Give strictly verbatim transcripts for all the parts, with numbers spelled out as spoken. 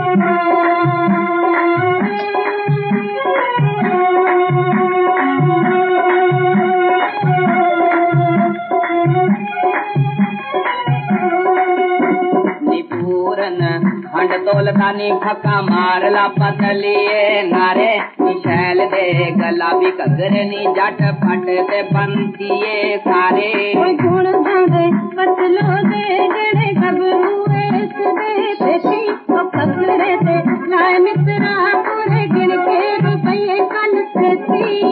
खंड तोलतानी फका मारला पतलिए नारे निशैल दे गला भी कगरे नी जट फट ते बनतीए सारे गुण दे पतलो दे गड़े गबरूए दे बेटी तो कगरे दे लाए मित्रा पूरे गिन के रुपये कल सेती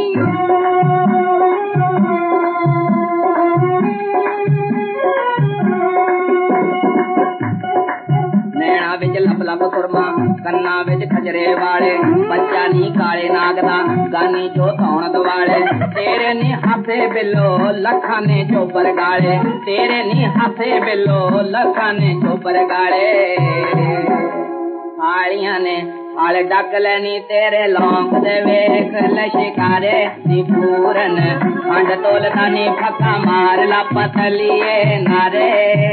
लप लप सुरमा कन्ना विच खजरे वाले बच्चा नी काले नागदा गानी जो थौण दवाले तेरे नी हाथे बिलो लखा ने चोपर गाले तेरे नी हाथे बिलो लखा ने चोपर गाले आलियां ने आले डक लेनी तेरे लौंग दे वेख ले शिकारे नी पूरन खंड तोलता नी फक्का मार ला पतलिए नारे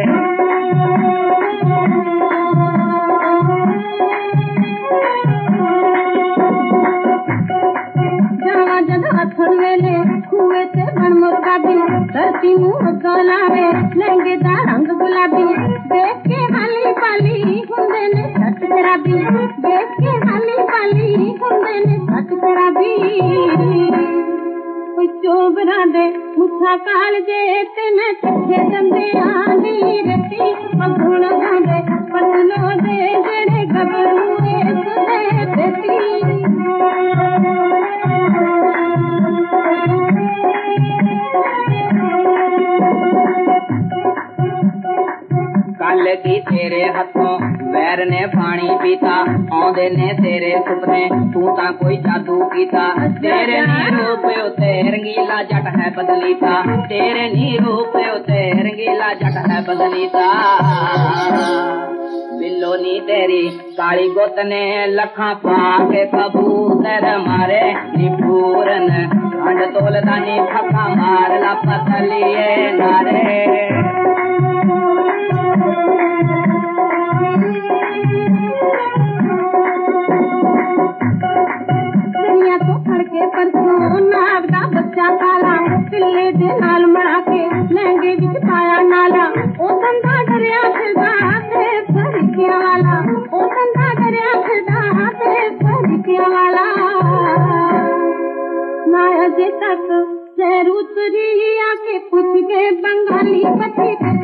वेले कुए से बन मुर्गा भी धरती मुँह गलावे लहंगे दा रंग गुलाबी देख के हाली पाली हुंदे ने छट शराबी देख के हाली पाली हुंदे ने छट शराबी कोई चोबरा दे मुठा काल जे ते मैं छे दंदे आंदी रती अगुण दे पतलो दे जेड़े गबरूए सुने बेटी कल की तेरे हथों वैर ने पानी पीता आंदे ने तेरे सुपने तू ता कोई जादू कीता तेरे नी रूप उते रंगीला जट है बदलीता तेरे नी रूप उते रंगीला जट है बदलीता बिल्लो नी तेरी काली गुत ने लखा पाके कबूतर मारे नी पूरन खंड तोलता नी फक्का मार ला पतलिए नारे परसों नाग दा बच्चा काला पिल्ले दे नाल मड़ा के लहंगे विच पाया नाला ओ संधा डरिया फिरदा ते फरिकिया वाला ओ संधा डरिया फिरदा ते फरिकिया वाला ना अजे तक जरूर तुरी आके पूछ के बंगाली पति